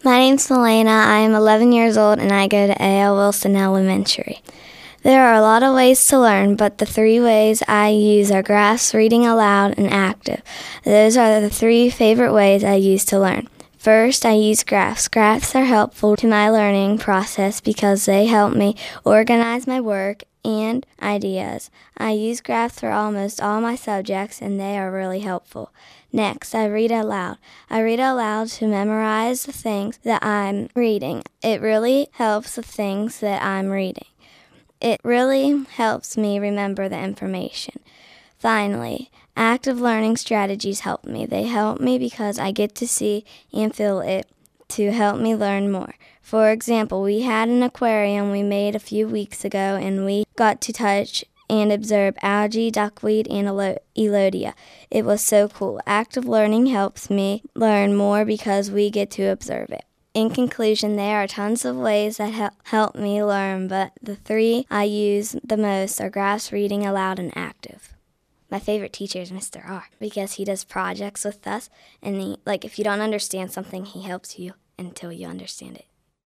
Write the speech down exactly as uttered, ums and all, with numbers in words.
My name's Milena. I am eleven years old and I go to A L Wilson Elementary. There are a lot of ways to learn, but the three ways I use are graphs, reading aloud, and active. Those are the three favorite ways I use to learn. First, I use graphs. Graphs are helpful to my learning process because they help me organize my work and ideas. I use graphs for almost all my subjects, and they are really helpful. Next, I read aloud. I read aloud to memorize the things that I'm reading. It really helps the things that I'm reading. It really helps me remember the information. Finally, active learning strategies help me. They help me because I get to see and feel it to help me learn more. For example, we had an aquarium we made a few weeks ago, and we got to touch and observe algae, duckweed, and elodia. It was so cool. Active learning helps me learn more because we get to observe it. In conclusion, there are tons of ways that help, help me learn, but the three I use the most are graphs, reading aloud, and active. My favorite teacher is Mister R because he does projects with us, and he, like if you don't understand something, he helps you until you understand it.